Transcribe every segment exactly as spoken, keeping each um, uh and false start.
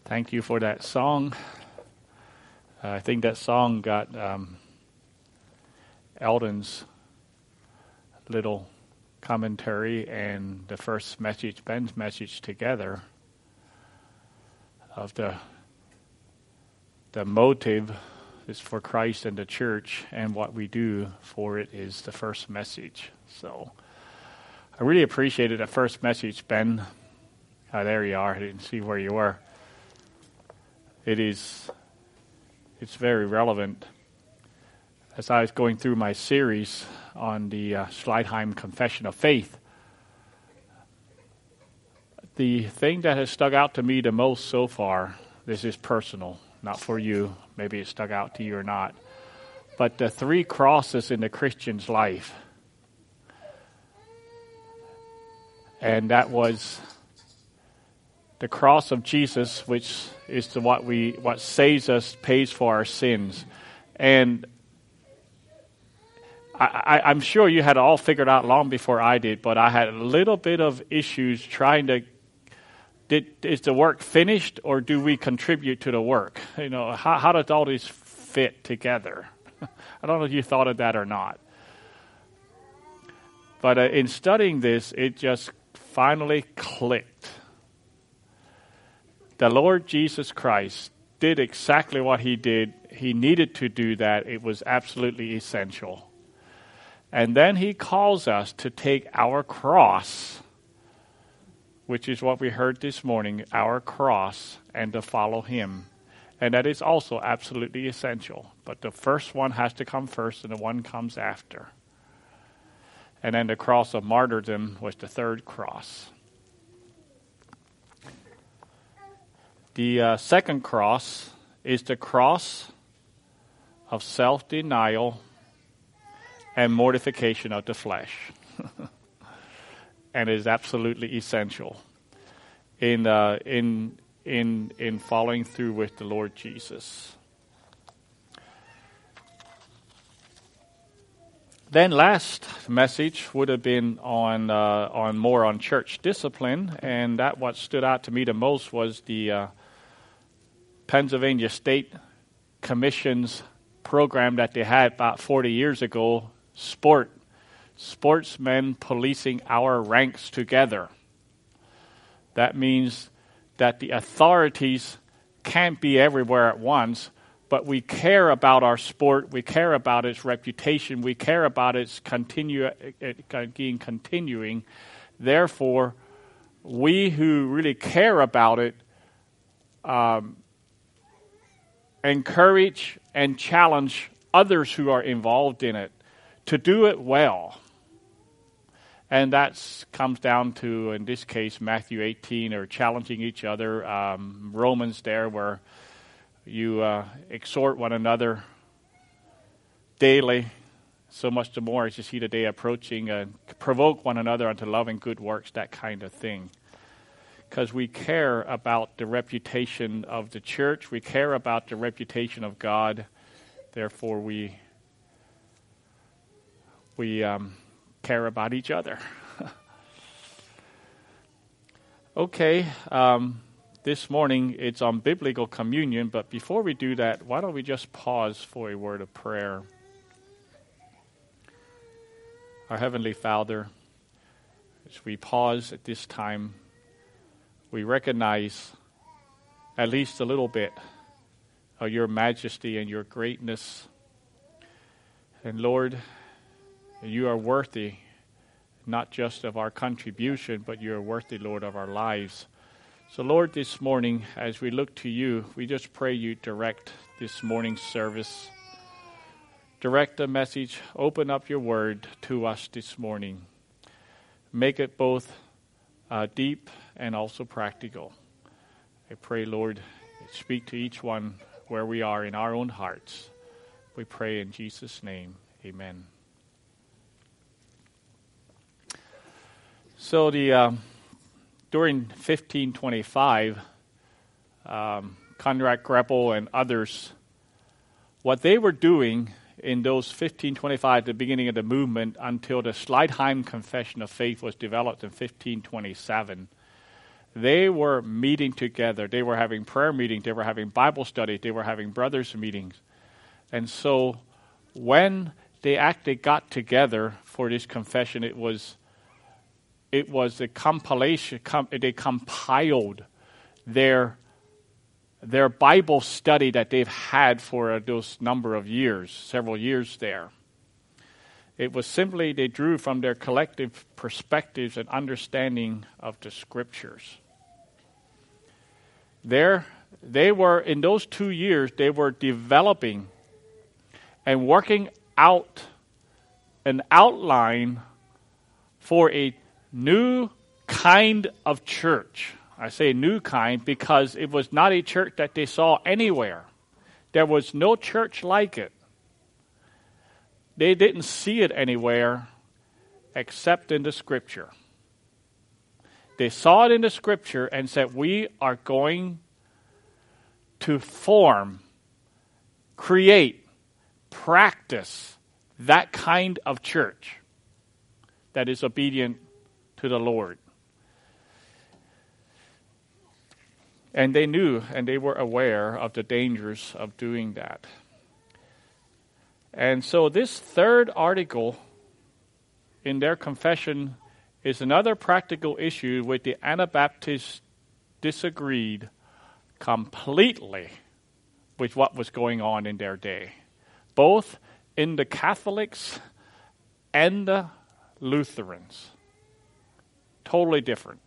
Thank you for that song. Uh, I think that song got um, Eldon's little commentary and the first message, Ben's message together of the the motive is for Christ and the church, and what we do for it is the first message. So I really appreciated the first message, Ben. Oh, there you are. I didn't see where you were. It is, it's very relevant. As I was going through my series on the uh, Schleitheim Confession of Faith, the thing that has stuck out to me the most so far, this is personal, not for you, maybe it stuck out to you or not, but the three crosses in the Christian's life. And that was the cross of Jesus, which is the, what we what saves us, pays for our sins. And I, I, I'm sure you had it all figured out long before I did, but I had a little bit of issues trying to, did, is the work finished or do we contribute to the work? You know, how, how does all this fit together? I don't know if you thought of that or not. But uh, in studying this, it just finally clicked. The Lord Jesus Christ did exactly what he did. He needed to do that. It was absolutely essential. And then he calls us to take our cross, which is what we heard this morning, our cross, and to follow him. And that is also absolutely essential. But the first one has to come first, and the one comes after. And then the cross of martyrdom was the third cross. The uh, second cross is the cross of self-denial and mortification of the flesh. And is absolutely essential in uh, in in in following through with the Lord Jesus. Then last message would have been on uh, on more on church discipline, and that what stood out to me the most was the uh, Pennsylvania State Commission's program that they had about forty years ago, sport, sportsmen policing our ranks together. That means that the authorities can't be everywhere at once, but we care about our sport, we care about its reputation, we care about its continue, it being continuing. Therefore, we who really care about it um, encourage and challenge others who are involved in it to do it well. And that comes down to, in this case, Matthew eighteen, or challenging each other. Um, Romans there, where you uh, exhort one another daily, so much the more as you see the day approaching, uh, provoke one another unto love and good works, that kind of thing. Because we care about the reputation of the church, we care about the reputation of God, therefore we we um, care about each other. Okay, um, this morning it's on biblical communion, but before we do that, why don't we just pause for a word of prayer. Our Heavenly Father, as we pause at this time, we recognize at least a little bit of your majesty and your greatness. And Lord, you are worthy not just of our contribution, but you are worthy, Lord, of our lives. So Lord, this morning, as we look to you, we just pray you direct this morning's service. Direct the message, open up your word to us this morning. Make it both uh, deep and also practical. I pray, Lord, speak to each one where we are in our own hearts. We pray in Jesus' name. Amen. So the uh, during fifteen twenty-five, um, Conrad Greppel and others, what they were doing in those fifteen twenty-five, the beginning of the movement, until the Schleitheim Confession of Faith was developed in fifteen twenty-seven, they were meeting together. They were having prayer meetings. They were having Bible study. They were having brothers meetings. And so when they actually got together for this confession, it was it was a compilation. Com, they compiled their their Bible study that they've had for those number of years, several years there. It was simply they drew from their collective perspectives and understanding of the Scriptures. There, they were, in those two years, they were developing and working out an outline for a new kind of church. I say new kind because it was not a church that they saw anywhere. There was no church like it. They didn't see it anywhere except in the Scripture. They saw it in the Scripture and said, we are going to form, create, practice that kind of church that is obedient to the Lord. And they knew and they were aware of the dangers of doing that. And so this third article in their confession is another practical issue which the Anabaptists disagreed completely with what was going on in their day, both in the Catholics and the Lutherans. Totally different.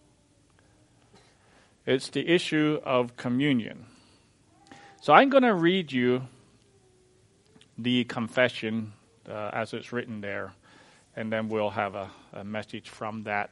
It's the issue of communion. So I'm going to read you the confession uh, as it's written there, and then we'll have a, a message from that.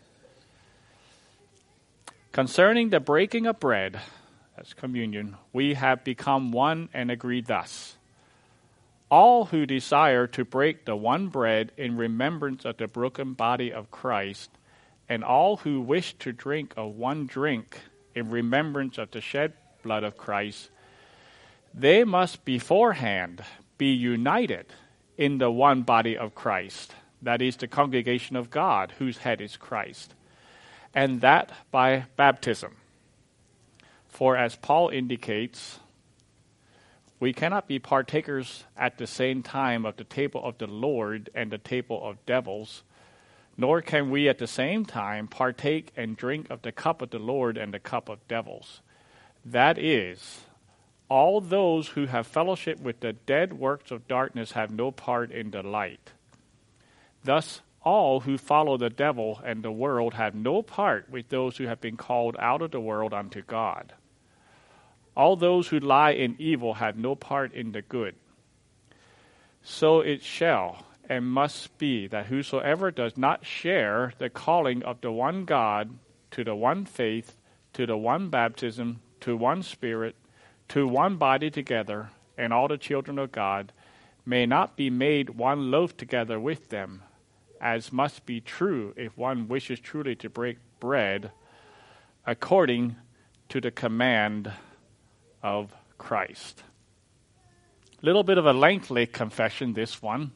Concerning the breaking of bread, that's communion, we have become one and agree thus. All who desire to break the one bread in remembrance of the broken body of Christ, and all who wish to drink of one drink in remembrance of the shed blood of Christ, they must beforehand be united in the one body of Christ, that is the congregation of God, whose head is Christ, and that by baptism. For as Paul indicates, we cannot be partakers at the same time of the table of the Lord and the table of devils, nor can we at the same time partake and drink of the cup of the Lord and the cup of devils. That is, all those who have fellowship with the dead works of darkness have no part in the light. Thus, all who follow the devil and the world have no part with those who have been called out of the world unto God. All those who lie in evil have no part in the good. So it shall and must be that whosoever does not share the calling of the one God, to the one faith, to the one baptism, to one Spirit, to one body together, and all the children of God, may not be made one loaf together with them, as must be true if one wishes truly to break bread according to the command of Christ. Little bit of a lengthy confession, this one.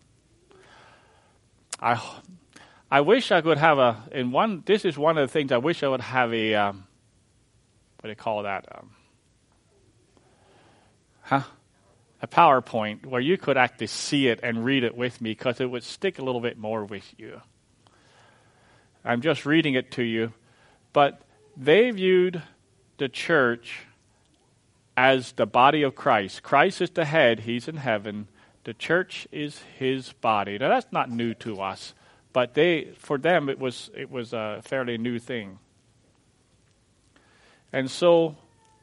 I I wish I could have a, in one, this is one of the things I wish I would have a, um, what do you call that? Um, huh? A PowerPoint where you could actually see it and read it with me, because it would stick a little bit more with you. I'm just reading it to you. But they viewed the church as the body of Christ. Christ is the head. He's in heaven. The church is his body. Now, that's not new to us, but they, for them, it was it was a fairly new thing. And so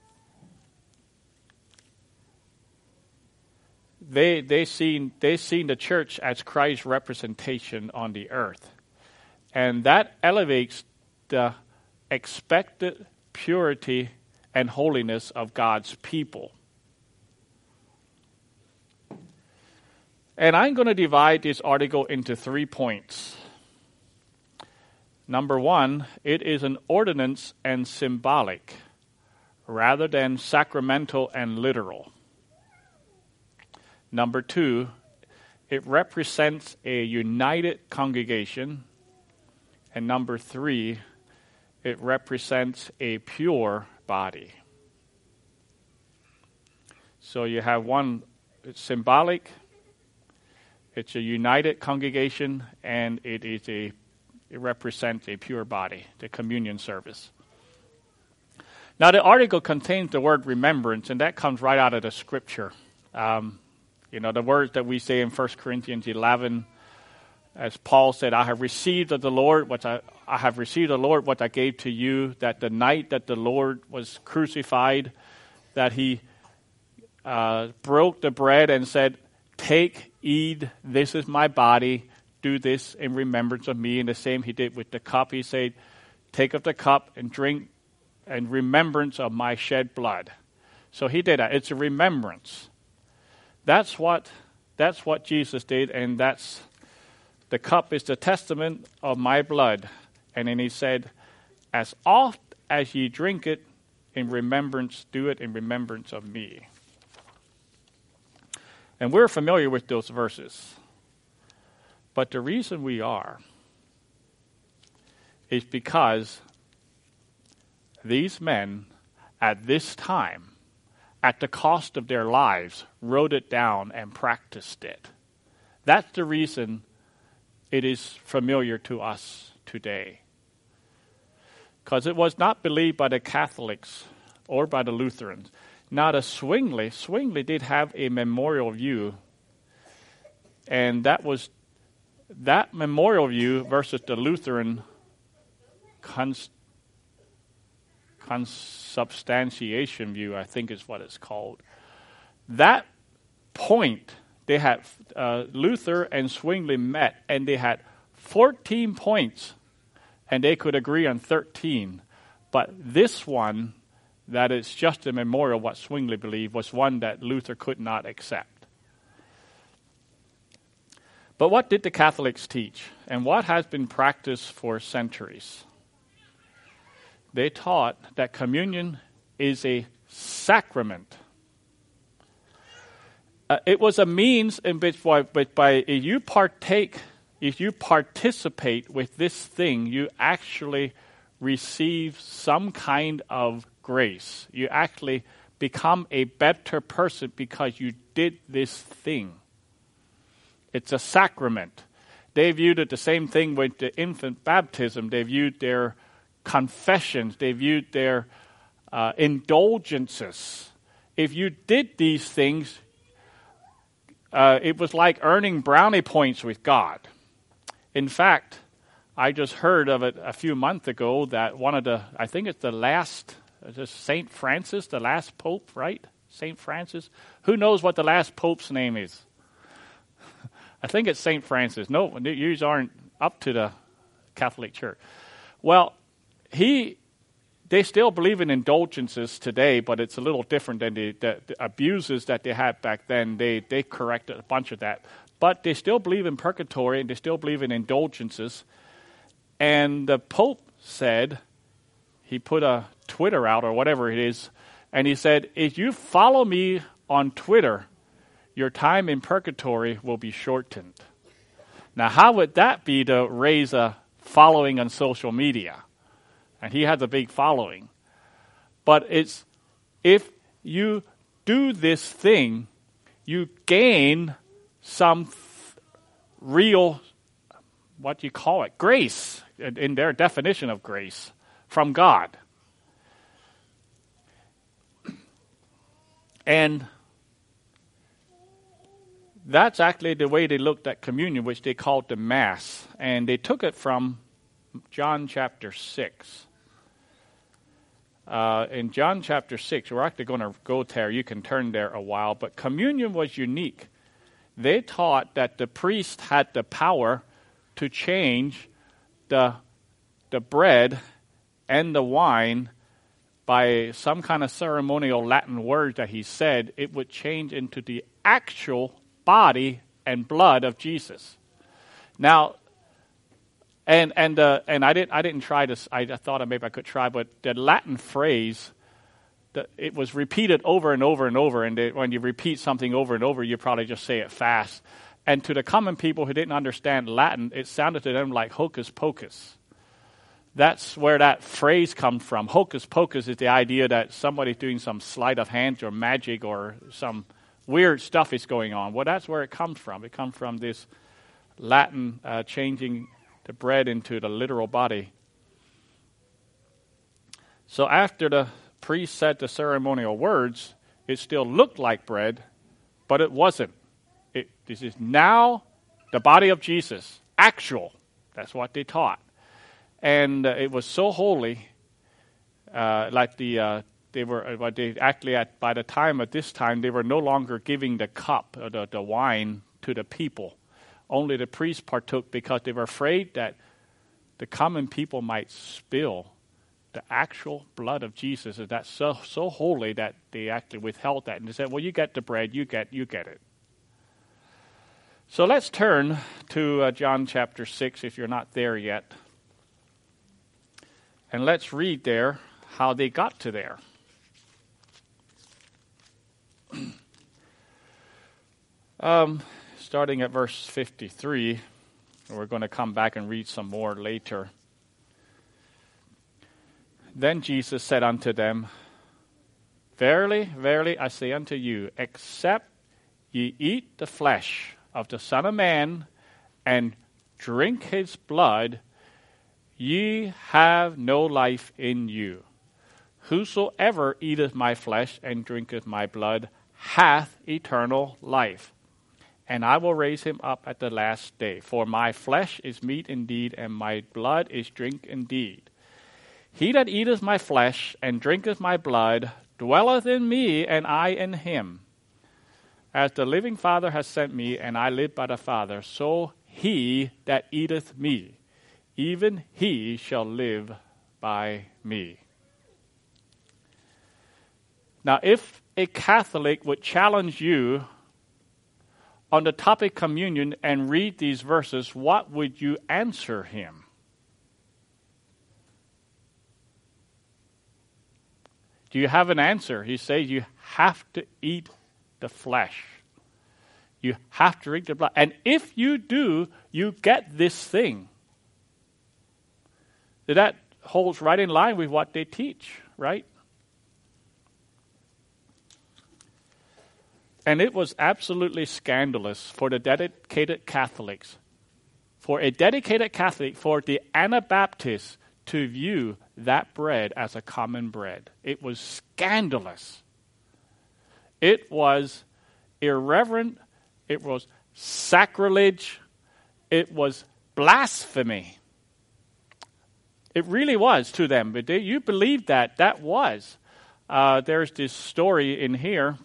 they they seen they seen the church as Christ's representation on the earth, and that elevates the expected purity and holiness of God's people. And I'm going to divide this article into three points. Number one, it is an ordinance and symbolic, rather than sacramental and literal. Number two, it represents a united congregation. And number three, it represents a pure body. So you have one, it's symbolic, it's a united congregation, and it is a it represents a pure body, the communion service. Now the article contains the word remembrance, and that comes right out of the scripture. Um, you know, the words that we say in First Corinthians eleven, as Paul said, I have received of the Lord what I, I have received of the Lord what I gave to you, that the night that the Lord was crucified, that he uh, broke the bread and said, take, eat, this is my body, do this in remembrance of me. And the same he did with the cup. He said, take of the cup and drink in remembrance of my shed blood. So he did that. It's a remembrance. That's what that's what Jesus did, and that's the cup is the testament of my blood. And then he said, as oft as ye drink it in remembrance, do it in remembrance of me. And we're familiar with those verses. But the reason we are is because these men at this time, at the cost of their lives, wrote it down and practiced it. That's the reason it is familiar to us today. Because it was not believed by the Catholics or by the Lutherans. Now the Zwingli, Zwingli did have a memorial view, and that was that memorial view versus the Lutheran cons, consubstantiation view, I think is what it's called. That point, they had uh, Luther and Zwingli met, and they had fourteen points, and they could agree on thirteen. But this one, that is just a memorial, what Zwingli believed, was one that Luther could not accept. But what did the Catholics teach? And what has been practiced for centuries? They taught that communion is a sacrament. Uh, it was a means in which by, by if you partake, if you participate with this thing, you actually receive some kind of grace. You actually become a better person because you did this thing. It's a sacrament. They viewed it the same thing with the infant baptism. They viewed their confessions. They viewed their uh, indulgences. If you did these things, uh, it was like earning brownie points with God. In fact, I just heard of it a few months ago that one of the, I think it's the last, Saint Francis, the last pope, right? Saint Francis. Who knows what the last pope's name is? I think it's Saint Francis. No, you aren't up to the Catholic Church. Well, he, they still believe in indulgences today, but it's a little different than the, the, the abuses that they had back then. They they corrected a bunch of that. But they still believe in purgatory, and they still believe in indulgences. And the Pope said, he put a Twitter out or whatever it is, and he said, if you follow me on Twitter, your time in purgatory will be shortened. Now, how would that be to raise a following on social media? And he has a big following. But it's, if you do this thing, you gain some th- real, what do you call it, grace, in, in their definition of grace, from God. And that's actually the way they looked at communion, which they called the Mass. And they took it from John chapter six. Uh, in John chapter six, we're actually going to go there. You can turn there a while. But communion was unique. They taught that the priest had the power to change the, the bread and the wine by some kind of ceremonial Latin word that he said. It would change into the actual body and blood of Jesus. Now, and and uh, and I didn't I didn't try this. I, I thought maybe I could try, but the Latin phrase, the, it was repeated over and over and over. And they, when you repeat something over and over, you probably just say it fast. And to the common people who didn't understand Latin, it sounded to them like hocus pocus. That's where that phrase comes from. Hocus pocus is the idea that somebody's doing some sleight of hand or magic or some weird stuff is going on. Well, that's where it comes from. It comes from this Latin uh, changing the bread into the literal body. So after the priest said the ceremonial words, it still looked like bread, but it wasn't. It, this is now the body of Jesus, actual. That's what they taught. And uh, it was so holy, uh, like the uh, they were. Uh, they actually at by the time at this time they were no longer giving the cup or the, the wine to the people. Only the priests partook because they were afraid that the common people might spill the actual blood of Jesus. And that's so so holy that they actually withheld that, and they said, "Well, you get the bread, you get you get it." So let's turn to uh, John chapter six, if you're not there yet. And let's read there how they got to there. um, starting at verse fifty-three, we're going to come back and read some more later. Then Jesus said unto them, Verily, verily, I say unto you, except ye eat the flesh of the Son of Man and drink his blood, ye have no life in you. Whosoever eateth my flesh and drinketh my blood hath eternal life, and I will raise him up at the last day. For my flesh is meat indeed, and my blood is drink indeed. He that eateth my flesh and drinketh my blood dwelleth in me, and I in him. As the living Father has sent me, and I live by the Father, so he that eateth me, even he shall live by me. Now, if a Catholic would challenge you on the topic communion and read these verses, what would you answer him? Do you have an answer? He says you have to eat the flesh. You have to drink the blood. And if you do, you get this thing. That holds right in line with what they teach, right? And it was absolutely scandalous for the dedicated Catholics, for a dedicated Catholic, for the Anabaptists to view that bread as a common bread. It was scandalous. It was irreverent. It was sacrilege. It was blasphemy. It really was to them. But they, you believe that. That was. Uh, there's this story in here.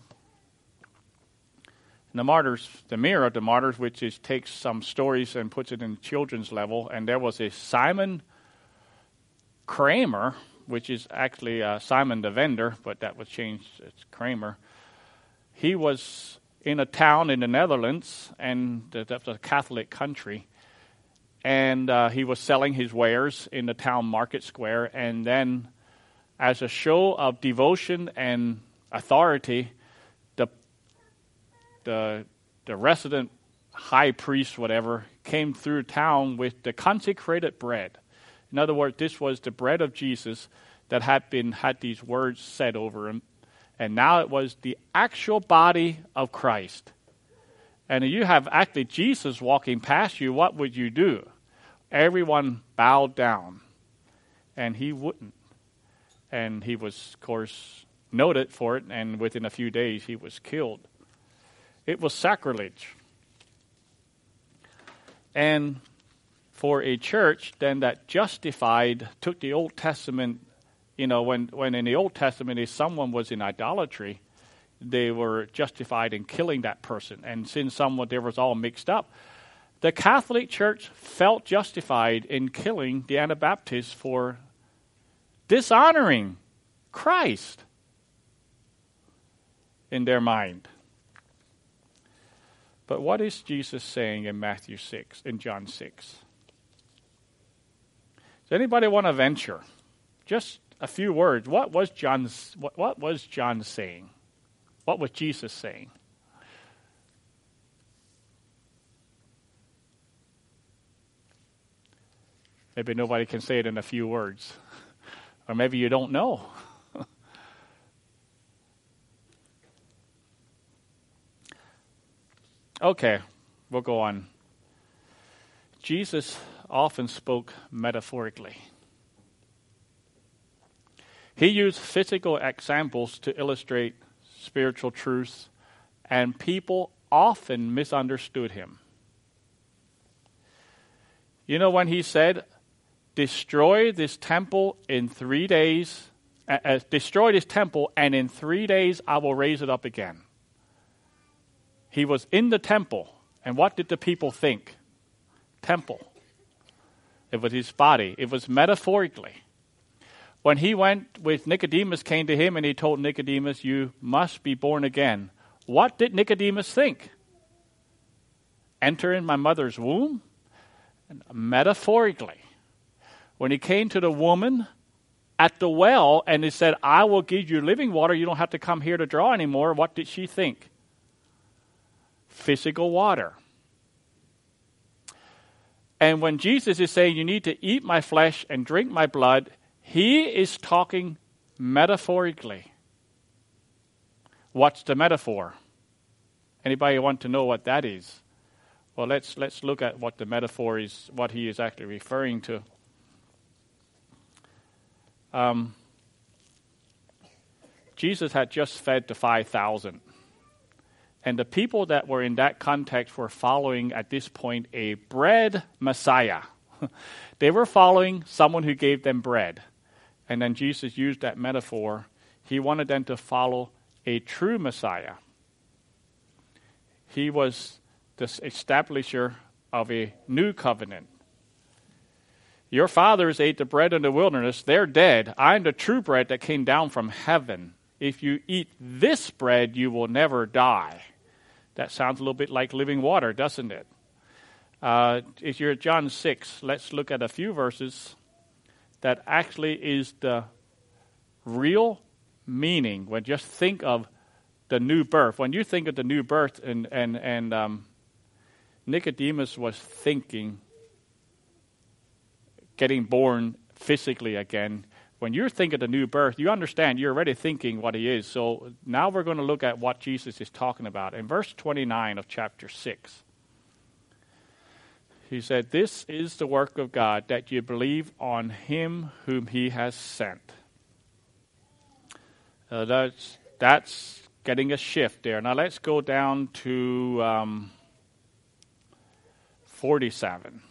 In the Martyrs, the Mirror of the Martyrs, which is takes some stories and puts it in children's level. And there was a Simon Kramer, which is actually uh, Simon the Vendor, but that was changed. It's Kramer. He was in a town in the Netherlands, and that's a Catholic country. And uh, he was selling his wares in the town market square. And then, as a show of devotion and authority, the the the resident high priest, whatever, came through town with the consecrated bread. In other words, this was the bread of Jesus that had been had these words said over him, and now it was the actual body of Christ. And you have actually Jesus walking past you, what would you do? Everyone bowed down, and he wouldn't. And he was, of course, noted for it, and within a few days he was killed. It was sacrilege. And for a church then that justified, took the Old Testament, you know, when, when in the Old Testament if someone was in idolatry, they were justified in killing that person. And since someone there was all mixed up, the Catholic Church felt justified in killing the Anabaptists for dishonoring Christ in their mind. But what is Jesus saying in Matthew six, in John six? Does anybody want to venture? Just a few words. What was John's what, what was John saying? What was Jesus saying? Maybe nobody can say it in a few words. Or maybe you don't know. Okay, we'll go on. Jesus often spoke metaphorically. He used physical examples to illustrate spiritual truths, and people often misunderstood him. You know, when he said, destroy this temple in three days, uh, uh, destroy this temple, and in three days I will raise it up again. He was in the temple, and what did the people think? Temple. It was his body. It was metaphorically. When he went with Nicodemus, came to him, and he told Nicodemus, you must be born again. What did Nicodemus think? Enter in my mother's womb? And metaphorically. When he came to the woman at the well, and he said, I will give you living water, you don't have to come here to draw anymore, what did she think? Physical water. And when Jesus is saying you need to eat my flesh and drink my blood, he is talking metaphorically. What's the metaphor? Anybody want to know what that is? Well, let's let's look at what the metaphor is, what he is actually referring to. Um, Jesus had just fed the five thousand. And the people that were in that context were following, at this point, a bread Messiah. They were following someone who gave them bread. And then Jesus used that metaphor. He wanted them to follow a true Messiah. He was the establisher of a new covenant. Your fathers ate the bread in the wilderness. They're dead. I'm the true bread that came down from heaven. If you eat this bread, you will never die. That sounds a little bit like living water, doesn't it? Uh, if you're at John six, let's look at a few verses that actually is the real meaning. When just think of the new birth. When you think of the new birth, and and and um, Nicodemus was thinking getting born physically again. When you think of the new birth, you understand you're already thinking what he is. So now we're going to look at what Jesus is talking about. In verse twenty-nine of chapter six, he said, this is the work of God, that you believe on him whom he has sent. Uh, that's, that's getting a shift there. Now let's go down to um, forty-seven.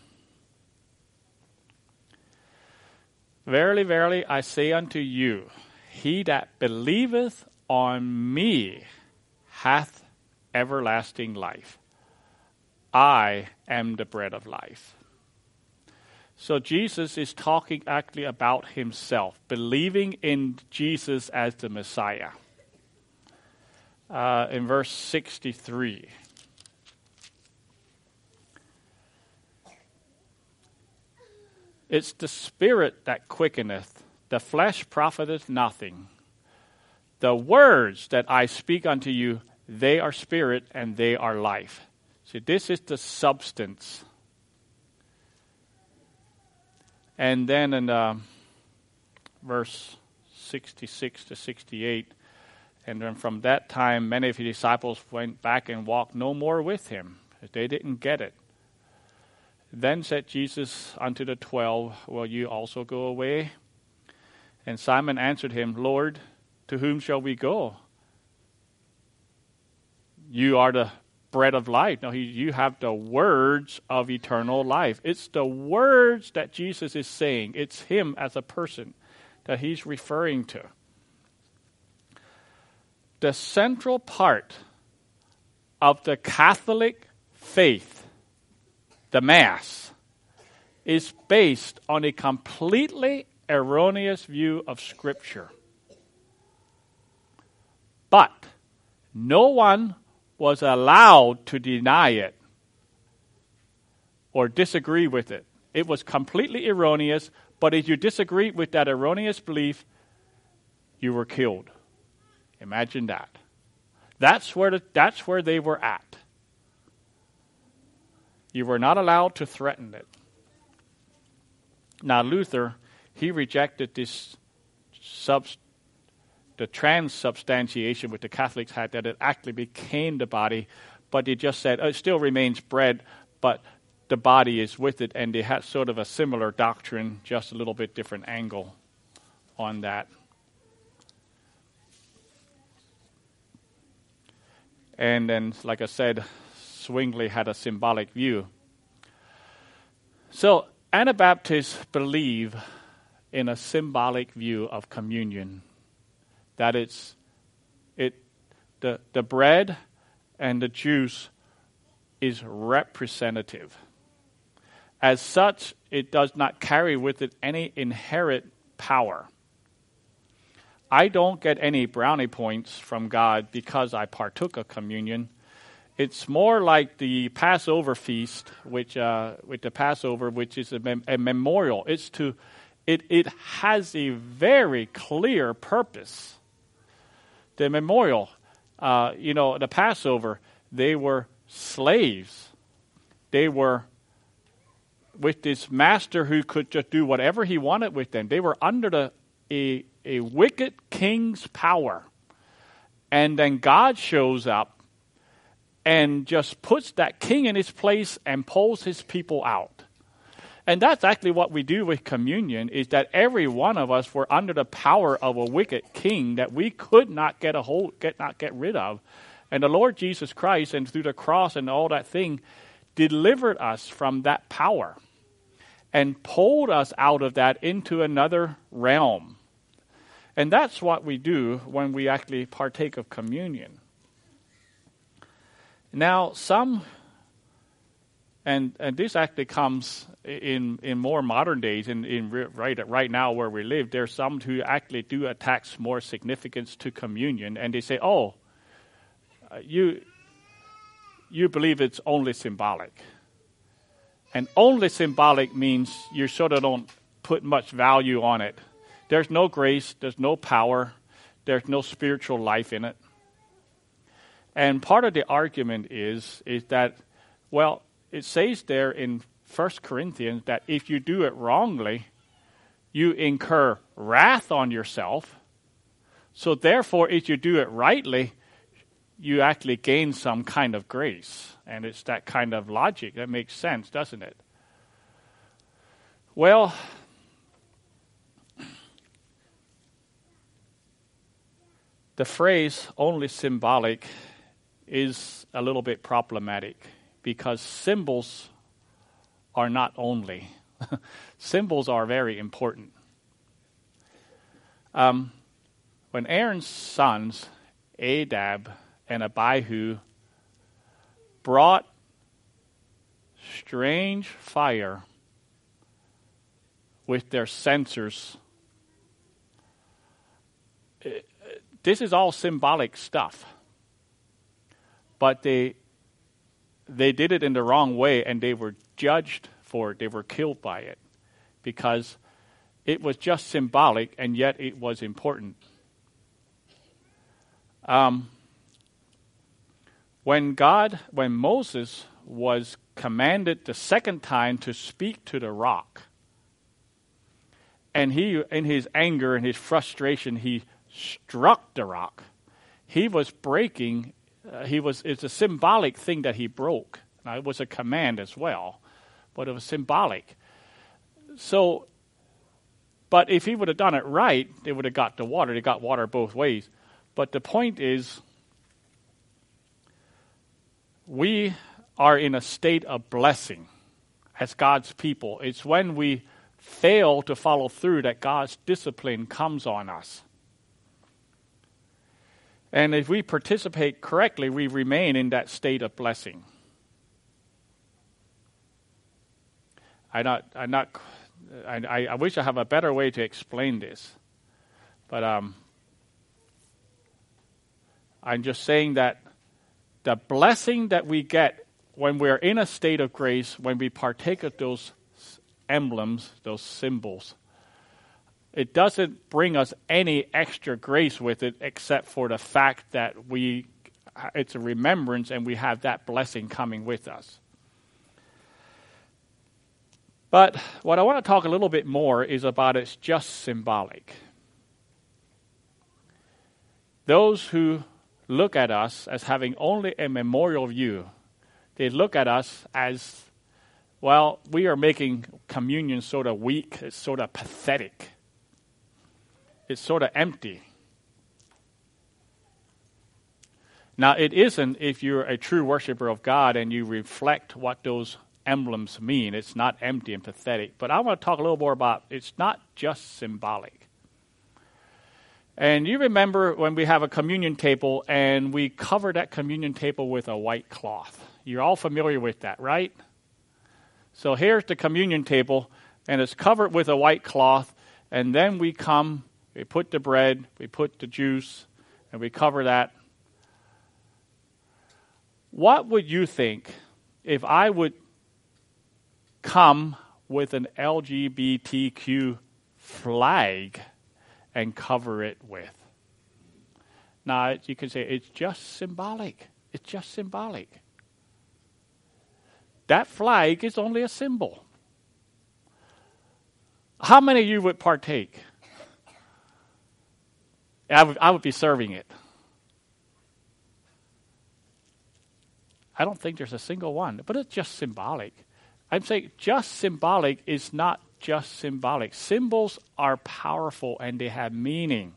Verily, verily, I say unto you, he that believeth on me hath everlasting life. I am the bread of life. So Jesus is talking actually about himself, believing in Jesus as the Messiah. Uh, in verse sixty-three. It's the Spirit that quickeneth, the flesh profiteth nothing. The words that I speak unto you, they are spirit and they are life. See, this is the substance. And then in uh, verse sixty-six to sixty-eight, and then from that time many of his disciples went back and walked no more with him. They didn't get it. Then said Jesus unto the twelve, will you also go away? And Simon answered him, Lord, to whom shall we go? You are the bread of life. Now, he, you have the words of eternal life. It's the words that Jesus is saying. It's him as a person that he's referring to. The central part of the Catholic faith, the Mass, is based on a completely erroneous view of Scripture. But no one was allowed to deny it or disagree with it. It was completely erroneous, but if you disagreed with that erroneous belief, you were killed. Imagine that. That's where the, that's where they were at. You were not allowed to threaten it. Now Luther, he rejected this sub, the transubstantiation which the Catholics had, that it actually became the body, but he just said, oh, it still remains bread, but the body is with it, and they had sort of a similar doctrine, just a little bit different angle on that. And then, like I said, Zwingli had a symbolic view. So Anabaptists believe in a symbolic view of communion, that it's it the the bread and the juice is representative. As such, it does not carry with it any inherent power. I don't get any brownie points from God because I partook of communion. It's more like the Passover feast, which uh, with the Passover, which is a, mem- a memorial. It's to, it it has a very clear purpose. The memorial, uh, you know, the Passover, they were slaves. They were with this master who could just do whatever he wanted with them. They were under the a a wicked king's power, and then God shows up and just puts that king in his place and pulls his people out. And that's actually what we do with communion, is that every one of us were under the power of a wicked king that we could not get a hold, get not get rid of. And the Lord Jesus Christ, and through the cross and all that thing, delivered us from that power and pulled us out of that into another realm. And that's what we do when we actually partake of communion. Now, some, and and this actually comes in in more modern days, in, in right right now where we live, there's some who actually do attach more significance to communion, and they say, oh, you you believe it's only symbolic. And only symbolic means you sort of don't put much value on it. There's no grace, there's no power, there's no spiritual life in it. And part of the argument is, is that, well, it says there in First Corinthians that if you do it wrongly, you incur wrath on yourself. So therefore, if you do it rightly, you actually gain some kind of grace. And it's that kind of logic that makes sense, doesn't it? Well, the phrase only symbolic is a little bit problematic because symbols are not only. Symbols are very important. Um, when Aaron's sons, Nadab and Abihu, brought strange fire with their censers, this is all symbolic stuff. But they they did it in the wrong way, and they were judged for it. They were killed by it because it was just symbolic, and yet it was important. Um, when God, when Moses was commanded the second time to speak to the rock, and he, in his anger and his frustration, he struck the rock, he was breaking. Uh, he was. It's a symbolic thing that he broke. Now, it was a command as well, but it was symbolic. So, but if he would have done it right, they would have got the water. They got water both ways. But the point is, we are in a state of blessing as God's people. It's when we fail to follow through that God's discipline comes on us. And if we participate correctly, we remain in that state of blessing. I not, I not, I, I wish I have a better way to explain this, but um, I'm just saying that the blessing that we get when we're in a state of grace, when we partake of those emblems, those symbols, it doesn't bring us any extra grace with it except for the fact that we, it's a remembrance and we have that blessing coming with us. But what I want to talk a little bit more is about it's just symbolic. Those who look at us as having only a memorial view, they look at us as, well, we are making communion sort of weak, it's sort of pathetic. It's sort of empty. Now, it isn't if you're a true worshiper of God and you reflect what those emblems mean. It's not empty and pathetic. But I want to talk a little more about it's not just symbolic. And you remember when we have a communion table and we cover that communion table with a white cloth. You're all familiar with that, right? So here's the communion table, and it's covered with a white cloth, and then we come, we put the bread, we put the juice, and we cover that. What would you think if I would come with an L G B T Q flag and cover it with? Now, you can say it's just symbolic. It's just symbolic. That flag is only a symbol. How many of you would partake? I would, I would be serving it. I don't think there's a single one, but it's just symbolic. I'm saying just symbolic is not just symbolic. Symbols are powerful and they have meaning.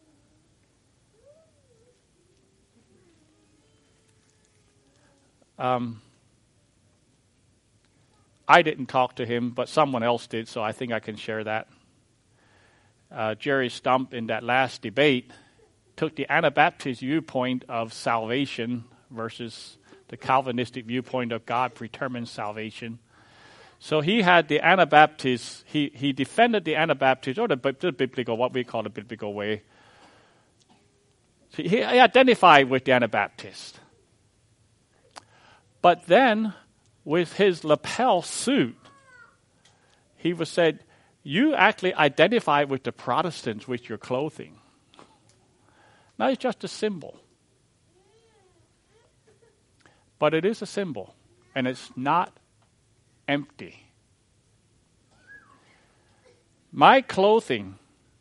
Um, I didn't talk to him, but someone else did, so I think I can share that. Uh, Jerry Stump, in that last debate, took the Anabaptist viewpoint of salvation versus the Calvinistic viewpoint of God predetermines salvation. So he had the Anabaptist, he, he defended the Anabaptist, or the, the biblical, what we call the biblical way. So he, he identified with the Anabaptist. But then, with his lapel suit, he was said, you actually identify with the Protestants with your clothing. Now it's just a symbol. But it is a symbol, and it's not empty. My clothing,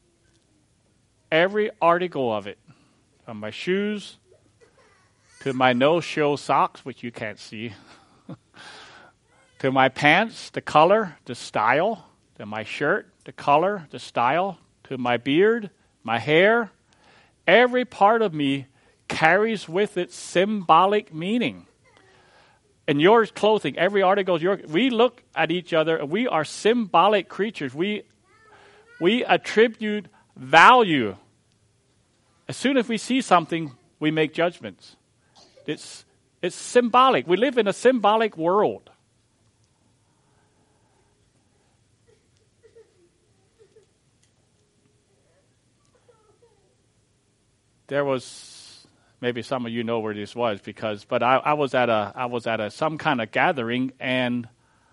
every article of it, from my shoes to my no-show socks, which you can't see, to my pants, the color, the style, to my shirt, the color, the style, to my beard, my hair, every part of me carries with it symbolic meaning. And your clothing, every article, your, we look at each other, and we are symbolic creatures. We, we attribute value. As soon as we see something, we make judgments. It's, it's symbolic. We live in a symbolic world. There was... Maybe some of you know where this was, because, but I, I was at a, I was at a some kind of gathering, and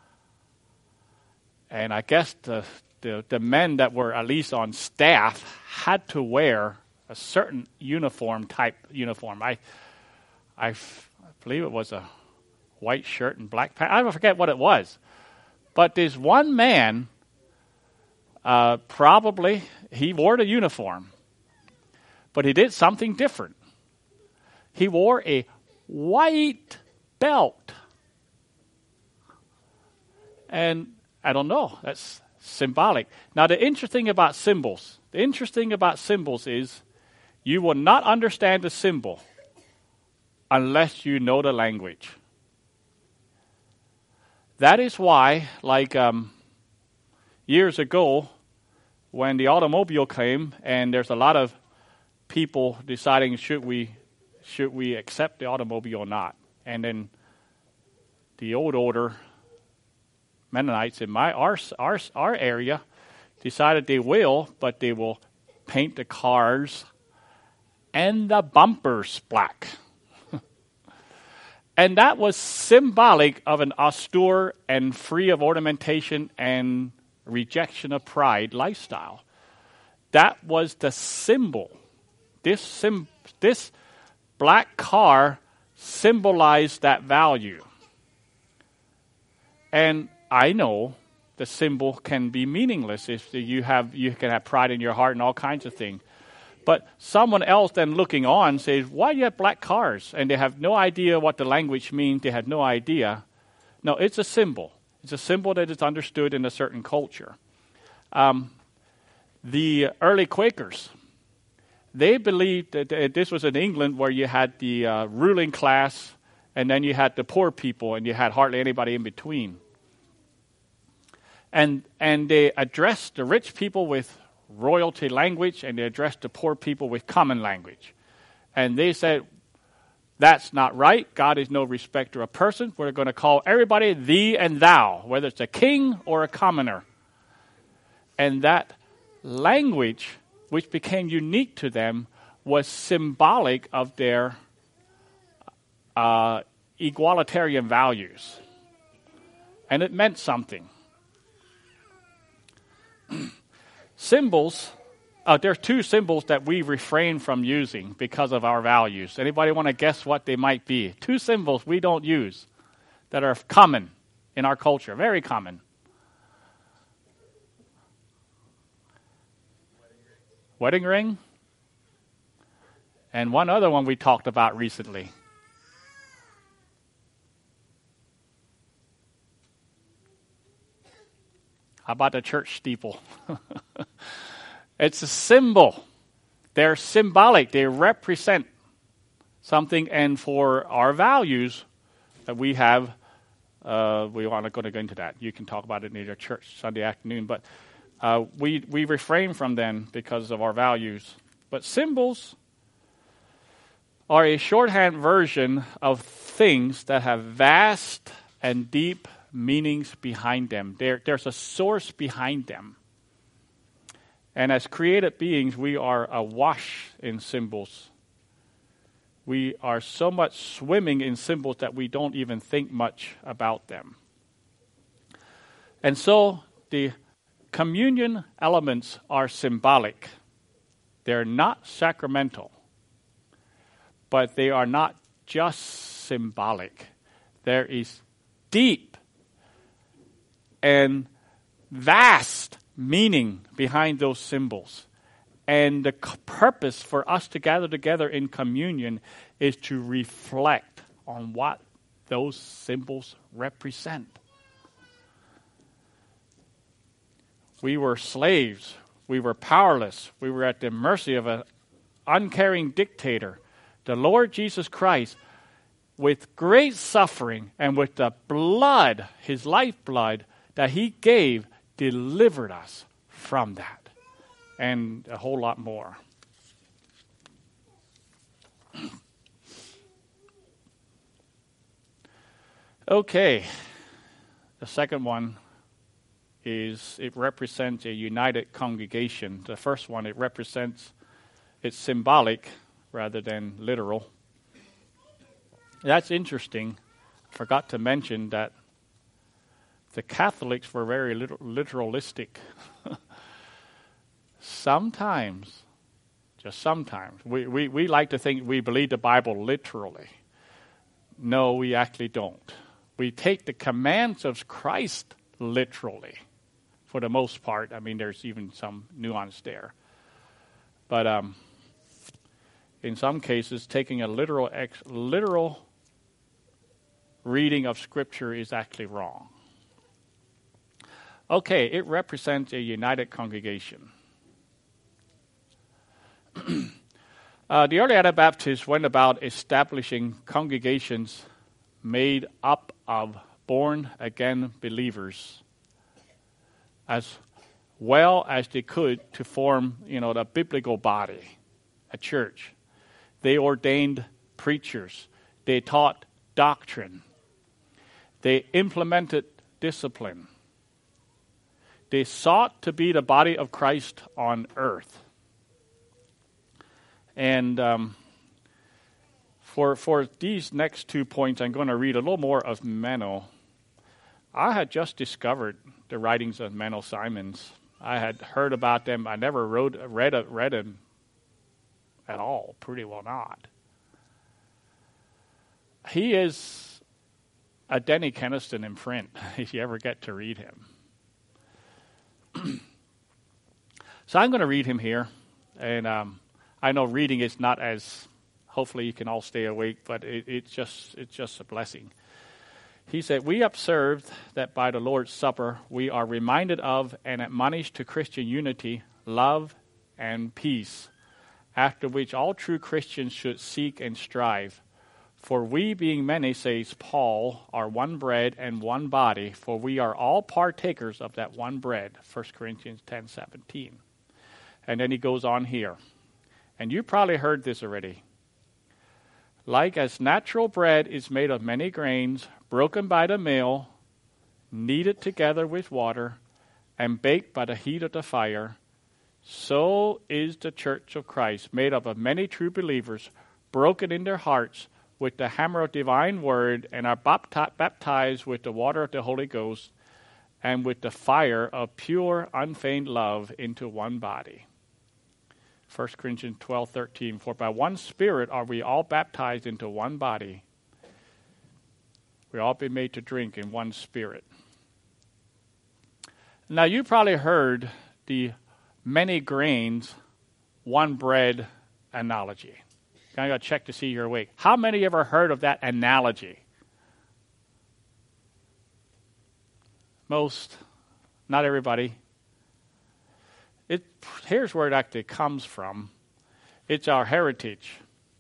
and I guess the, the the men that were at least on staff had to wear a certain uniform type uniform. I, I, f- I believe it was a white shirt and black pants. I forget what it was, but there's one man. Uh, probably he wore the uniform, but he did something different. He wore a white belt. And I don't know, that's symbolic. Now, the interesting about symbols, the interesting about symbols is you will not understand the symbol unless you know the language. That is why, like um, years ago, when the automobile came, and there's a lot of people deciding should we Should we accept the automobile or not? And then the old order Mennonites in my our our our area decided they will, but they will paint the cars and the bumpers black. And that was symbolic of an austere and free of ornamentation and rejection of pride lifestyle. That was the symbol. This sim this. Black car symbolized that value. And I know the symbol can be meaningless. If you have, you can have pride in your heart and all kinds of things. But someone else then looking on says, why do you have black cars? And they have no idea what the language means. They have no idea. No, it's a symbol. It's a symbol that is understood in a certain culture. Um, the early Quakers, they believed that uh, this was in England where you had the uh, ruling class and then you had the poor people and you had hardly anybody in between. And and they addressed the rich people with royalty language and they addressed the poor people with common language. And they said, that's not right. God is no respecter of person. We're going to call everybody thee and thou, whether it's a king or a commoner. And that language, which became unique to them, was symbolic of their uh, egalitarian values. And it meant something. Symbols, uh, there are two symbols that we refrain from using because of our values. Anybody want to guess what they might be? Two symbols we don't use that are common in our culture, very common. Wedding ring. And one other one we talked about recently. How about the church steeple? It's a symbol. They're symbolic. They represent something. And for our values that we have, uh, we aren't going to go into that. You can talk about it in your church Sunday afternoon. But uh, we, we refrain from them because of our values. But symbols are a shorthand version of things that have vast and deep meanings behind them. There, there's a source behind them. And as created beings, we are awash in symbols. We are so much swimming in symbols that we don't even think much about them. And so the communion elements are symbolic. They're not sacramental, but they are not just symbolic. There is deep and vast meaning behind those symbols. And the c- purpose for us to gather together in communion is to reflect on what those symbols represent. We were slaves. We were powerless. We were at the mercy of an uncaring dictator. The Lord Jesus Christ, with great suffering and with the blood, his lifeblood that he gave, delivered us from that. And a whole lot more. Okay. The second one is it represents a united congregation. The first one, it represents, it's symbolic rather than literal. That's interesting. I forgot to mention that the Catholics were very liter- literalistic. Sometimes, just sometimes, we, we, we like to think we believe the Bible literally. No, we actually don't. We take the commands of Christ literally, for the most part. I mean, there's even some nuance there. But um, in some cases, taking a literal ex- literal reading of Scripture is actually wrong. Okay, it represents a united congregation. uh, the early Anabaptists went about establishing congregations made up of born-again believers as well as they could to form, you know, the biblical body, a church. They ordained preachers. They taught doctrine. They implemented discipline. They sought to be the body of Christ on earth. And um, for for these next two points, I'm going to read a little more of Menno. I had just discovered the writings of Menno Simons. I had heard about them. I never wrote, read read them at all. Pretty well not. He is a Denny Keniston in print, if you ever get to read him. So I'm going to read him here. And um, I know reading is not as, hopefully you can all stay awake, but it, it's just it's just a blessing. He said, we observed that by the Lord's Supper we are reminded of and admonished to Christian unity, love, and peace, after which all true Christians should seek and strive. For we, being many, says Paul, are one bread and one body, for we are all partakers of that one bread, First Corinthians ten seventeen. And then he goes on here. And you probably heard this already. Like as natural bread is made of many grains, broken by the mill, kneaded together with water, and baked by the heat of the fire, so is the church of Christ, made up of many true believers, broken in their hearts with the hammer of divine word, and are baptized with the water of the Holy Ghost, and with the fire of pure, unfeigned love into one body. First Corinthians twelve thirteen. For by one Spirit are we all baptized into one body. We all been made to drink in one Spirit. Now you probably heard the many grains, one bread analogy. I got to check to see you're awake. How many ever heard of that analogy? Most, not everybody. It, here's where it actually comes from. It's our heritage.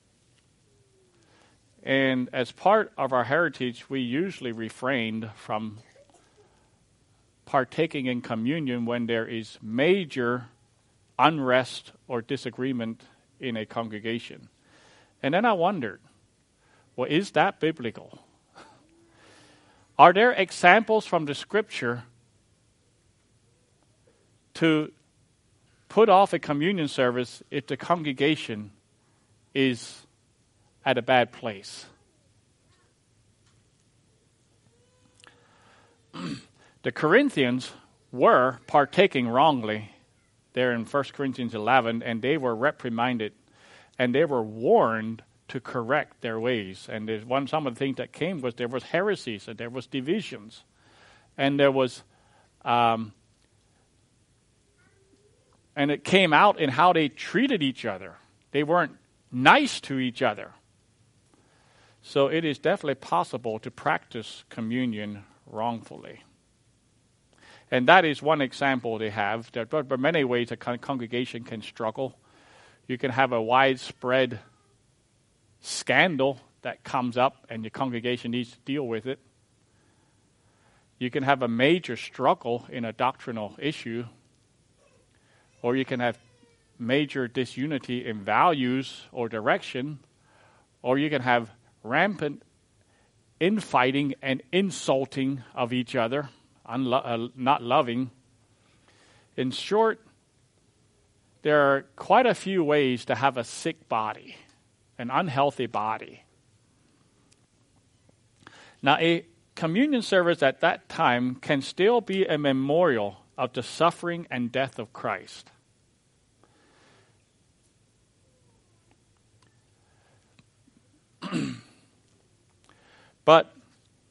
And as part of our heritage, we usually refrained from partaking in communion when there is major unrest or disagreement in a congregation. And then I wondered, well, is that biblical? Are there examples from the Scripture to put off a communion service if the congregation is at a bad place? The Corinthians were partaking wrongly there in First Corinthians eleven, and they were reprimanded, and they were warned to correct their ways. And there's one some of the things that came was there was heresies, and there was divisions, and there was, um, and it came out in how they treated each other. They weren't nice to each other. So it is definitely possible to practice communion wrongfully. And that is one example they have. There are many ways a con- congregation can struggle. You can have a widespread scandal that comes up and your congregation needs to deal with it. You can have a major struggle in a doctrinal issue. Or you can have major disunity in values or direction. Or you can have rampant infighting and insulting of each other, unlo- uh, not loving. In short, there are quite a few ways to have a sick body, an unhealthy body. Now, a communion service at that time can still be a memorial of the suffering and death of Christ. But,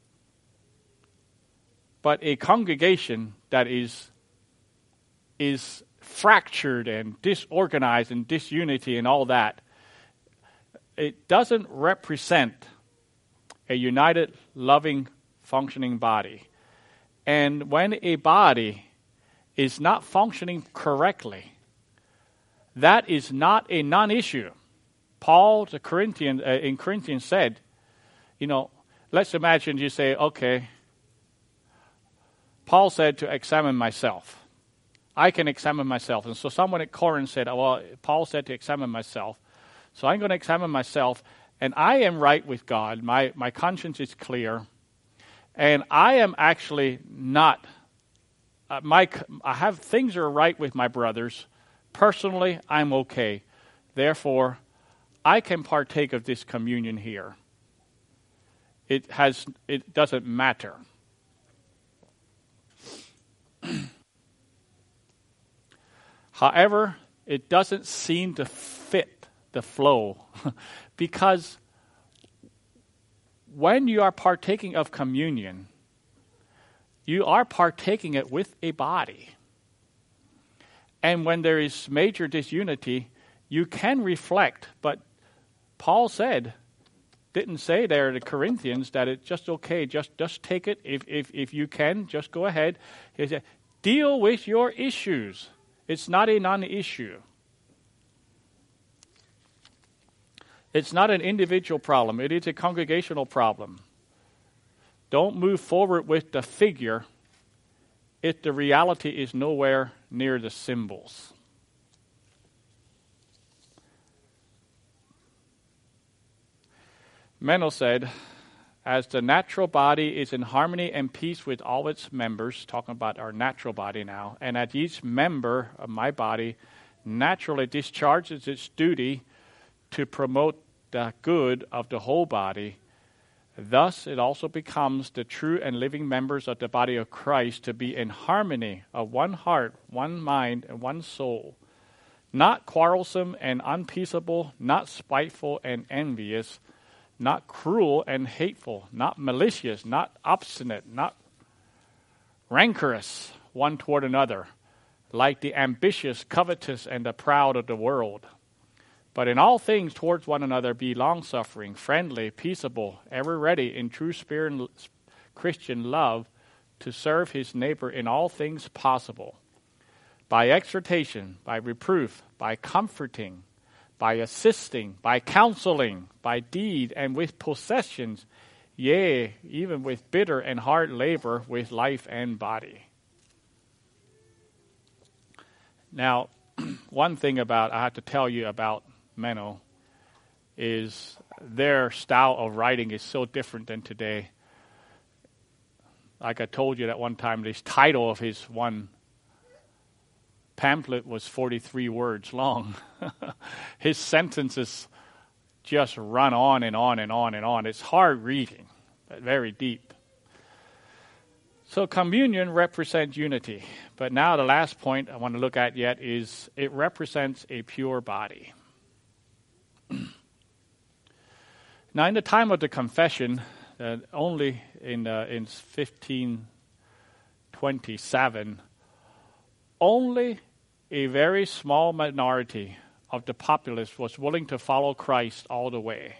but a congregation that is, is fractured and disorganized and disunity and all that, it doesn't represent a united, loving, functioning body. And when a body is not functioning correctly, that is not a non-issue. Paul the Corinthian, uh, in Corinthians said, you know, let's imagine you say, okay, Paul said to examine myself. I can examine myself. And so someone at Corinth said, oh, well, Paul said to examine myself. So I'm going to examine myself, and I am right with God. My, my conscience is clear. And I am actually not, uh, my, I have things are right with my brothers. Personally, I'm okay. Therefore, I can partake of this communion here. It has, it doesn't matter. However, it doesn't seem to fit the flow because when you are partaking of communion, you are partaking it with a body. And when there is major disunity, you can reflect. But Paul said, didn't say there to Corinthians that it's just okay, just, just take it. If, if, if you can, just go ahead. He said, deal with your issues. It's not a non-issue. It's not an individual problem. It is a congregational problem. Don't move forward with the figure if the reality is nowhere near the symbols. Menno said, as the natural body is in harmony and peace with all its members, talking about our natural body now, and as each member of my body naturally discharges its duty to promote the good of the whole body, thus it also becomes the true and living members of the body of Christ to be in harmony of one heart, one mind, and one soul, not quarrelsome and unpeaceable, not spiteful and envious, not cruel and hateful, not malicious, not obstinate, not rancorous one toward another, like the ambitious, covetous, and the proud of the world. But in all things towards one another be longsuffering, friendly, peaceable, ever ready in true spirit and Christian love to serve his neighbor in all things possible, by exhortation, by reproof, by comforting, by assisting, by counseling, by deed, and with possessions, yea, even with bitter and hard labor, with life and body. Now, one thing about, I have to tell you about Menno, is their style of writing is so different than today. Like I told you that one time, this title of his one pamphlet was forty-three words long. His sentences just run on and on and on and on. It's hard reading, but very deep. So communion represents unity. But now the last point I want to look at yet is it represents a pure body. Now in the time of the confession, uh, only in, uh, in fifteen twenty-seven, only a very small minority of the populace was willing to follow Christ all the way.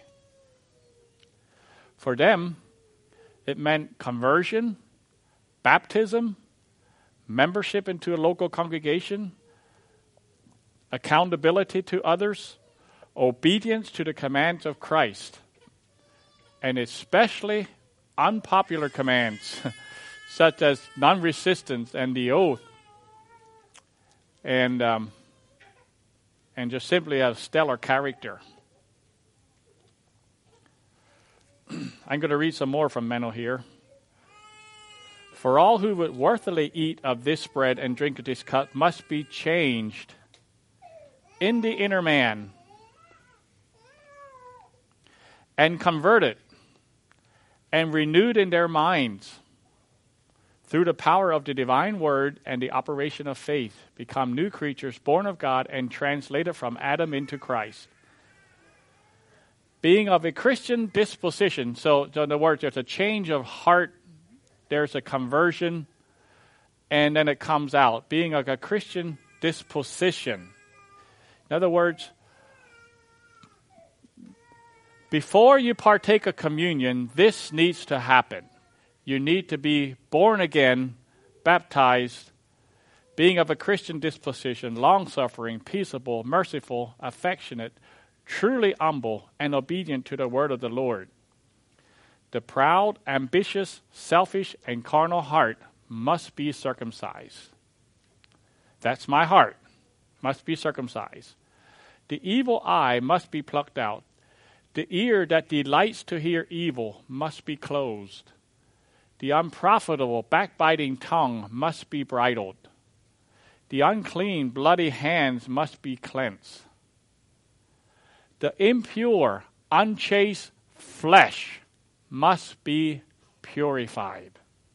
For them, it meant conversion, baptism, membership into a local congregation, accountability to others, obedience to the commands of Christ, and especially unpopular commands such as non-resistance and the oath, and um, and just simply a stellar character. I'm going to read some more from Menno here. For all who would worthily eat of this bread and drink of this cup must be changed in the inner man and converted and renewed in their minds through the power of the divine word and the operation of faith, become new creatures born of God and translated from Adam into Christ. Being of a Christian disposition, so, so in other words, there's a change of heart, there's a conversion, and then it comes out. Being of a Christian disposition. In other words, before you partake of communion, this needs to happen. You need to be born again, baptized, being of a Christian disposition, long-suffering, peaceable, merciful, affectionate, truly humble, and obedient to the word of the Lord. The proud, ambitious, selfish, and carnal heart must be circumcised. That's my heart. Must be circumcised. The evil eye must be plucked out. The ear that delights to hear evil must be closed. The unprofitable, backbiting tongue must be bridled. The unclean, bloody hands must be cleansed. The impure, unchaste flesh must be purified.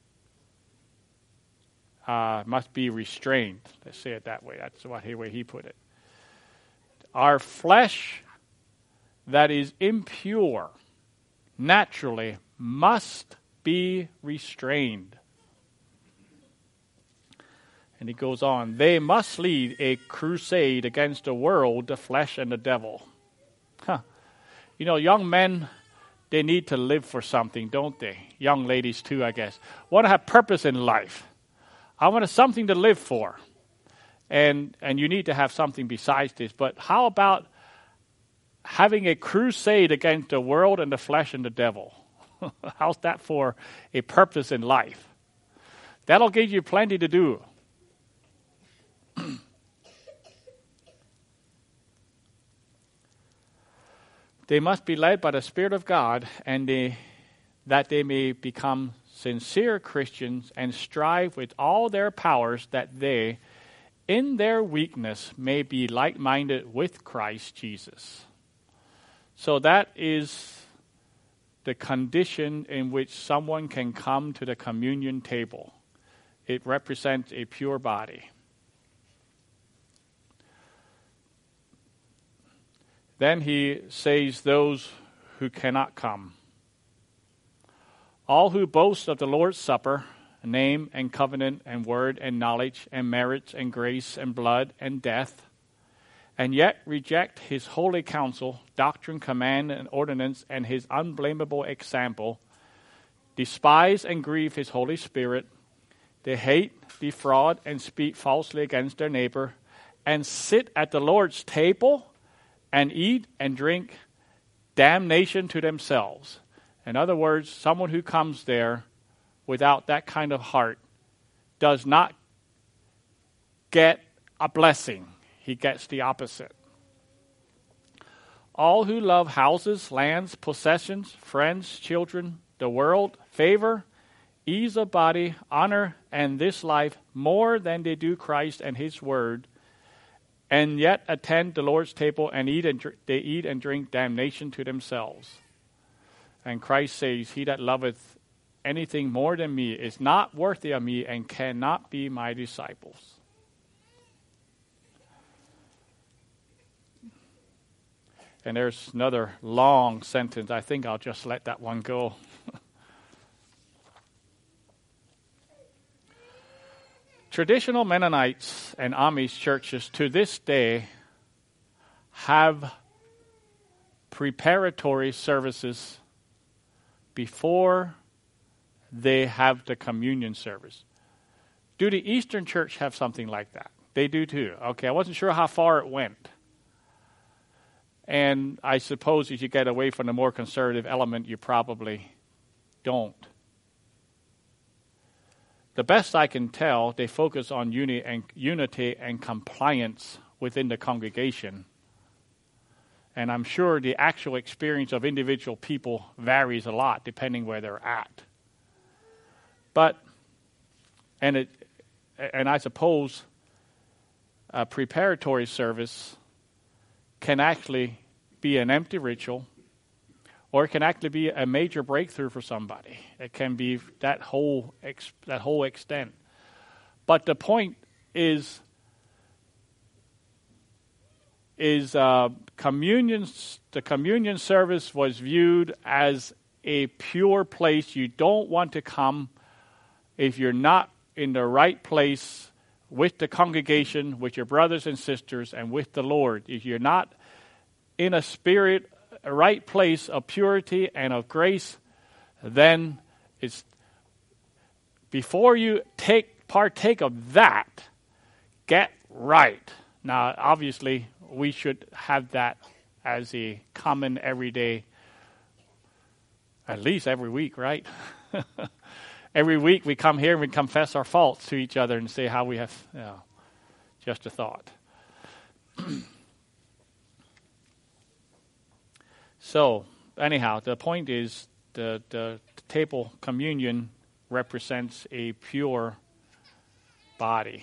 Uh, must be restrained. Let's say it that way. That's what the way he put it. Our flesh that is impure naturally must be restrained. And he goes on, they must lead a crusade against the world, the flesh, and the devil. Huh. You know, young men, they need to live for something, don't they? Young ladies too, I guess. Want to have purpose in life. I want something to live for. And and you need to have something besides this. But how about having a crusade against the world and the flesh and the devil? How's that for a purpose in life? That'll give you plenty to do. They must be led by the Spirit of God, and they, that they may become sincere Christians and strive with all their powers that they, in their weakness, may be like-minded with Christ Jesus. So that is the condition in which someone can come to the communion table. It represents a pure body. Then he says those who cannot come. All who boast of the Lord's Supper, name and covenant and word and knowledge and merit and grace and blood and death, and yet reject his holy counsel, doctrine, command, and ordinance, and his unblameable example, despise and grieve his Holy Spirit, they hate, defraud, and speak falsely against their neighbor, and sit at the Lord's table and eat and drink damnation to themselves. In other words, someone who comes there without that kind of heart does not get a blessing. He gets the opposite. All who love houses, lands, possessions, friends, children, the world, favor, ease of body, honor, and this life more than they do Christ and his word, and yet attend the Lord's table and eat and dr- they eat and drink damnation to themselves. And Christ says, he that loveth anything more than me is not worthy of me and cannot be my disciples. And there's another long sentence. I think I'll just let that one go. Traditional Mennonites and Amish churches to this day have preparatory services before they have the communion service. Do the Eastern Church have something like that? They do too. Okay, I wasn't sure how far it went. And I suppose if you get away from the more conservative element, you probably don't. The best I can tell, they focus on uni and, unity and compliance within the congregation. And I'm sure the actual experience of individual people varies a lot depending where they're at. But, and it, and I suppose a preparatory service can actually be an empty ritual, or it can actually be a major breakthrough for somebody. It can be that whole ex, that whole extent. But the point is, is uh, communion. The communion service was viewed as a pure place. You don't want to come if you're not in the right place with the congregation, with your brothers and sisters, and with the Lord. If you're not in a spirit, a right place of purity and of grace, then it's before you take partake of that, get right. Now, obviously, we should have that as a common everyday, at least every week, right? Every week we come here and we confess our faults to each other and say how we have, you know, just a thought. So, anyhow, the point is the, the table communion represents a pure body.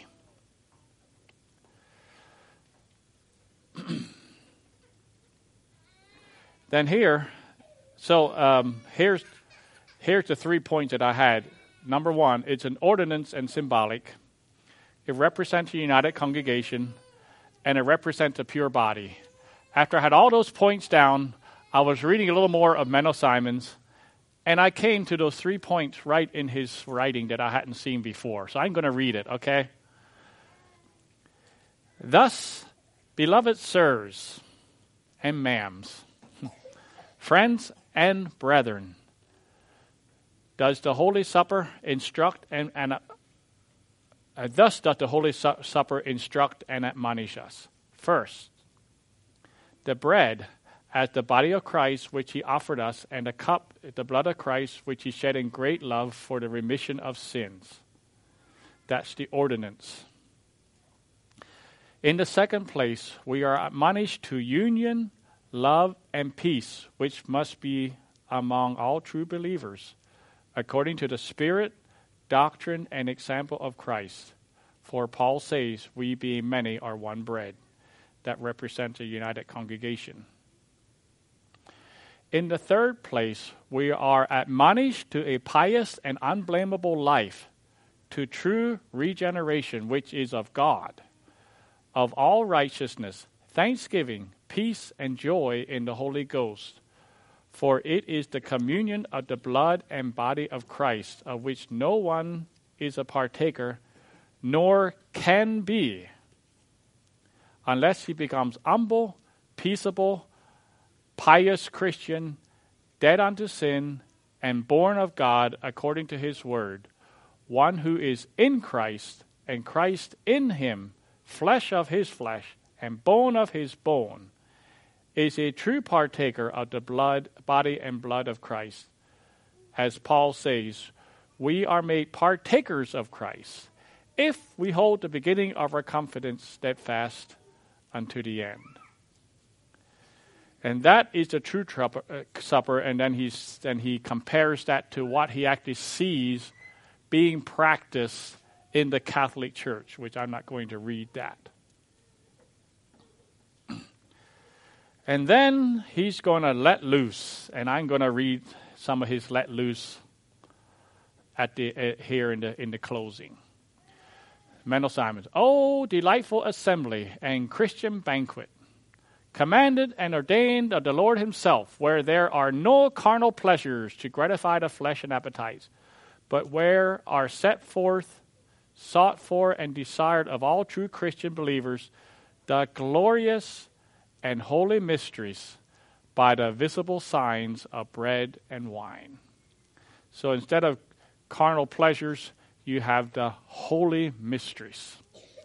Then here, so um, here's here's the three points that I had. Number one, it's an ordinance and symbolic. It represents a united congregation, and it represents a pure body. After I had all those points down, I was reading a little more of Menno Simons, and I came to those three points right in his writing that I hadn't seen before. So I'm going to read it, okay? Thus, beloved sirs and ma'ams, friends and brethren, does the Holy Supper instruct and, and uh, uh, thus does the Holy Su- Supper instruct and admonish us. First, the bread as the body of Christ which he offered us, and the cup, the blood of Christ which he shed in great love for the remission of sins. That's the ordinance. In the second place, we are admonished to union, love, and peace, which must be among all true believers, according to the spirit, doctrine, and example of Christ. For Paul says, we being many are one bread. That represents a united congregation. In the third place, we are admonished to a pious and unblameable life, to true regeneration, which is of God, of all righteousness, thanksgiving, peace, and joy in the Holy Ghost. For it is the communion of the blood and body of Christ, of which no one is a partaker, nor can be, unless he becomes humble, peaceable, pious Christian, dead unto sin, and born of God according to his word, one who is in Christ, and Christ in him, flesh of his flesh, and bone of his bone, is a true partaker of the blood, body and blood of Christ. As Paul says, we are made partakers of Christ, if we hold the beginning of our confidence steadfast unto the end. And that is the true supper, uh, supper and then, he's, then he compares that to what he actually sees being practiced in the Catholic Church, which I'm not going to read that. And then he's going to let loose, and I'm going to read some of his let loose at the uh, here in the in the closing. Mendel Simons, oh, delightful assembly and Christian banquet, commanded and ordained of the Lord himself, where there are no carnal pleasures to gratify the flesh and appetites, but where are set forth, sought for, and desired of all true Christian believers the glorious and holy mysteries by the visible signs of bread and wine. So instead of carnal pleasures, you have the holy mysteries.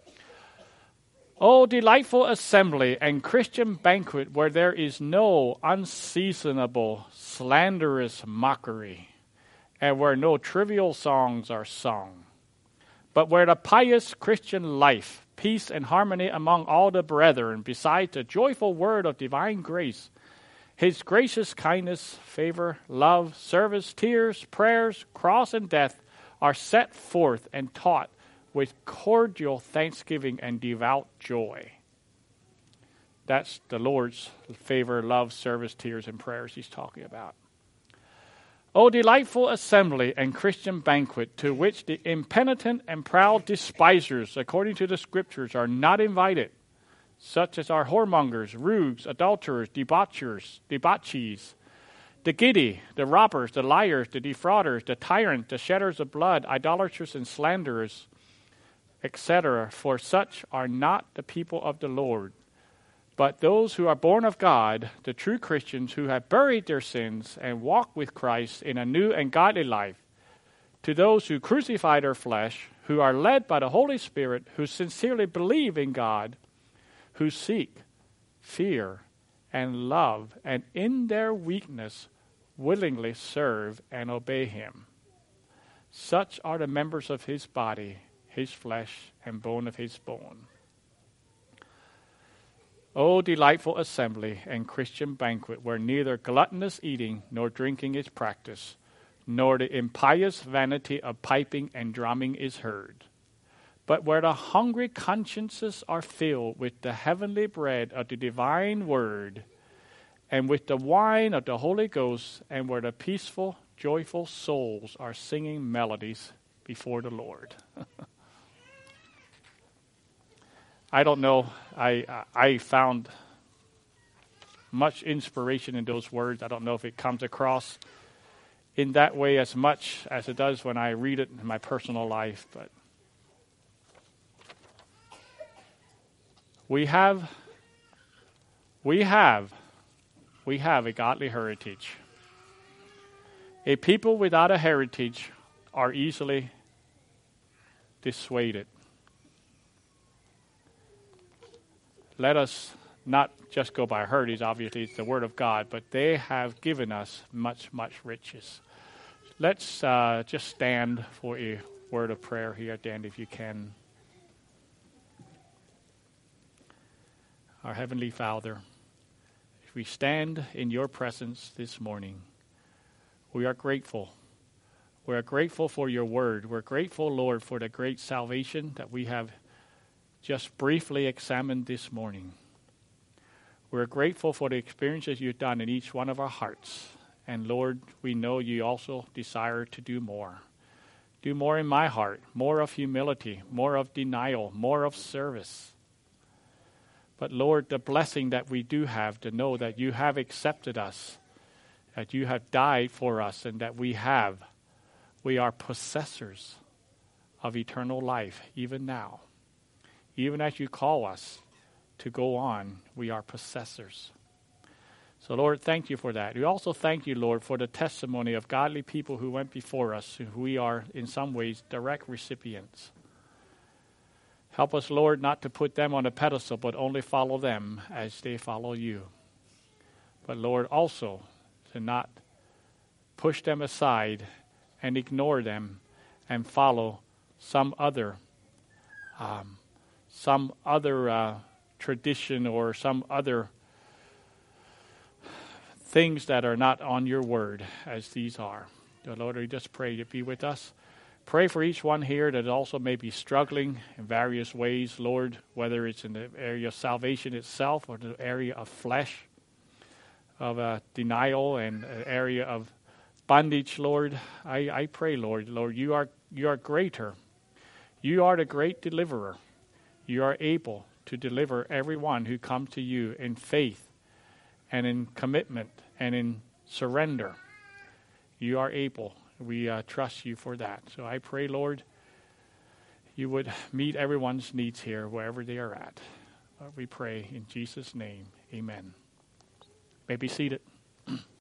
Oh, delightful assembly and Christian banquet where there is no unseasonable, slanderous mockery, and where no trivial songs are sung, but where the pious Christian life, peace and harmony among all the brethren, besides the joyful word of divine grace, his gracious kindness, favor, love, service, tears, prayers, cross, and death are set forth and taught with cordial thanksgiving and devout joy. That's the Lord's favor, love, service, tears, and prayers he's talking about. O delightful assembly and Christian banquet, to which the impenitent and proud despisers, according to the Scriptures, are not invited, such as are whoremongers, rogues, adulterers, debauchers, debauchees, the giddy, the robbers, the liars, the defrauders, the tyrants, the shedders of blood, idolaters and slanderers, et cetera. For such are not the people of the Lord, but those who are born of God, the true Christians who have buried their sins and walk with Christ in a new and godly life. To those who crucify their flesh, who are led by the Holy Spirit, who sincerely believe in God, who seek, fear, and love, and in their weakness willingly serve and obey him. Such are the members of his body, his flesh, and bone of his bone. O delightful assembly and Christian banquet, where neither gluttonous eating nor drinking is practiced, nor the impious vanity of piping and drumming is heard, but where the hungry consciences are filled with the heavenly bread of the divine word, and with the wine of the Holy Ghost, and where the peaceful, joyful souls are singing melodies before the Lord. I don't know. I I found much inspiration in those words. I don't know if it comes across in that way as much as it does when I read it in my personal life, but We have, we have, we have a godly heritage. A people without a heritage are easily dissuaded. Let us not just go by heritage, obviously it's the Word of God, but they have given us much, much riches. Let's uh, just stand for a word of prayer here, Dan, if you can. Our Heavenly Father, as we stand in your presence this morning, we are grateful. We are grateful for your word. We're grateful, Lord, for the great salvation that we have just briefly examined this morning. We're grateful for the experiences you've done in each one of our hearts. And Lord, we know you also desire to do more. Do more in my heart, more of humility, more of denial, more of service. But Lord, the blessing that we do have to know that you have accepted us, that you have died for us, and that we have, we are possessors of eternal life, even now. Even as you call us to go on, we are possessors. So Lord, thank you for that. We also thank you, Lord, for the testimony of godly people who went before us, who we are in some ways direct recipients. Help us, Lord, not to put them on a pedestal, but only follow them as they follow you. But Lord, also to not push them aside and ignore them and follow some other um, some other uh, tradition or some other things that are not on your word as these are. So Lord, we just pray to be with us. Pray for each one here that also may be struggling in various ways, Lord, whether it's in the area of salvation itself or the area of flesh, of uh, denial and an area of bondage, Lord. I, I pray, Lord, Lord, you are you are greater. You are the great deliverer. You are able to deliver everyone who comes to you in faith and in commitment and in surrender. You are able. We uh, trust you for that. So I pray, Lord, you would meet everyone's needs here, wherever they are at. Lord, we pray in Jesus' name. Amen. May be seated.